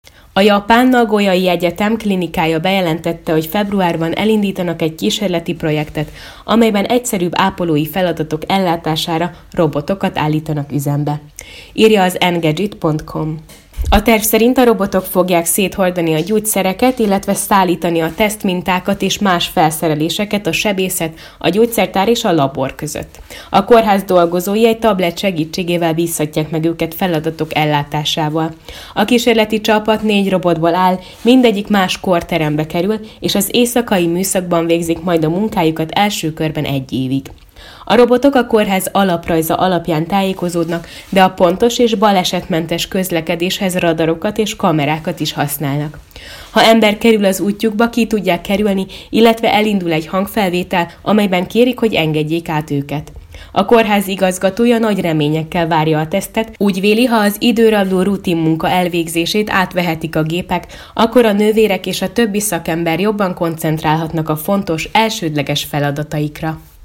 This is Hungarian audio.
A japán Nagoyai Egyetem klinikája bejelentette, hogy februárban elindítanak egy kísérleti projektet, amelyben egyszerűbb ápolói feladatok ellátására robotokat állítanak üzembe. Írja az engadget.com. A terv szerint a robotok fogják széthordani a gyógyszereket, illetve szállítani a tesztmintákat és más felszereléseket a sebészet, a gyógyszertár és a labor között. A kórház dolgozói egy tablet segítségével bízhatják meg őket feladatok ellátásával. A kísérleti csapat 4 robotból áll, mindegyik más kórterembe kerül, és az éjszakai műszakban végzik majd a munkájukat első körben 1 évig. A robotok a kórház alaprajza alapján tájékozódnak, de a pontos és balesetmentes közlekedéshez radarokat és kamerákat is használnak. Ha ember kerül az útjukba, ki tudják kerülni, illetve elindul egy hangfelvétel, amelyben kérik, hogy engedjék át őket. A kórház igazgatója nagy reményekkel várja a tesztet, úgy véli, ha az időrabló rutin munka elvégzését átvehetik a gépek, akkor a nővérek és a többi szakember jobban koncentrálhatnak a fontos, elsődleges feladataikra.